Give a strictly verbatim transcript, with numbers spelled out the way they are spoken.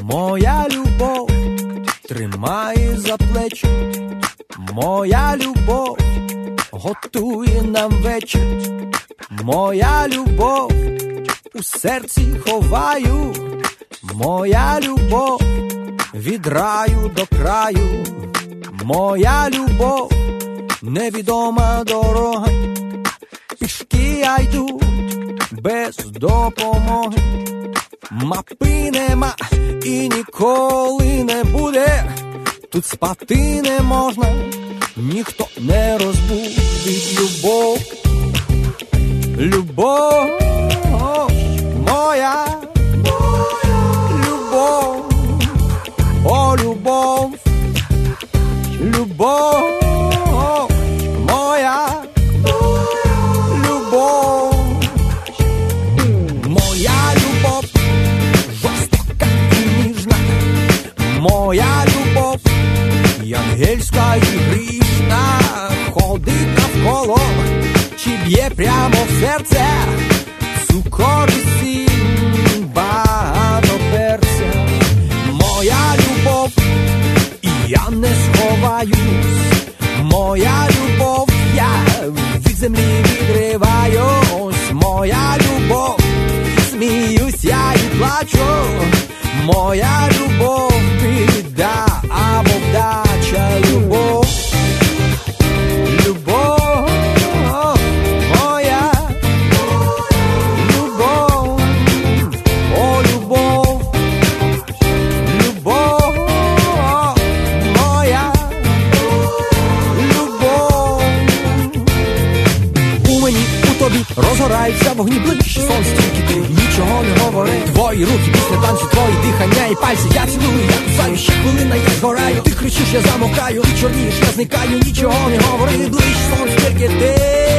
Моя любов тримає за плечі, моя любов готує нам вечір, моя любов у серці ховаю, моя любов від раю до краю, моя любов невідома дорога, пішки я йду без допомоги, мапи нема і ніколи не буде, тут спати не можна, ніхто не розбудить любов, любов моя, любов, о любов, любов моя, любов, моя любов жорстока і ніжна, моя любов ангельська і грішна, ходить навколо, чи б'є прямо в серце, цукор і сіль, багато перця. Моя любов, і я не сховаюсь, моя любов, я від землі відриваюсь, моя любов, сміюсь я і плачу, моя любов, біда або вдача, любов, любов моя, любов, о любов, любов моя, любов. У мені, у тобі розгораються вогні ближче, сон стільки ти, нічого не говори. Твої руки після танцю, твої дихання і пальці я цілую, я кусаю, ще хвилина я згораю. Ти кричиш, я замовкаю, ти чорнієш, я зникаю, нічого не говори. Ближче, сон стільки ти.